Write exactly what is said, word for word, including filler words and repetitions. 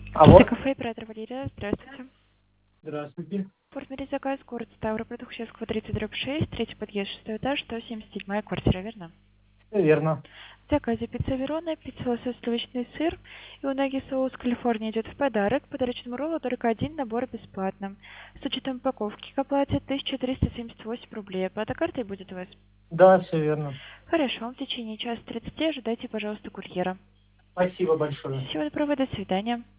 Алло. Кафе «Оператор Валерия». Здравствуйте. Здравствуйте. Оформили заказ, город Ставрополь, Тухачевского, тридцать, дробь шесть, третий подъезд, шестой этаж, сто семьдесят седьмая квартира, верно? Всё верно. В заказе пицца Верона, пицца лосось, сливочный сыр и унаги соус Калифорния идет в подарок. К подарочному роллу только один набор бесплатно. С учетом упаковки к оплате тысяча триста семьдесят восемь рублей. Оплата картой будет у вас? Да, все верно. Хорошо, в течение часа тридцати ожидайте, пожалуйста, курьера. Спасибо большое. Всего доброго, до свидания.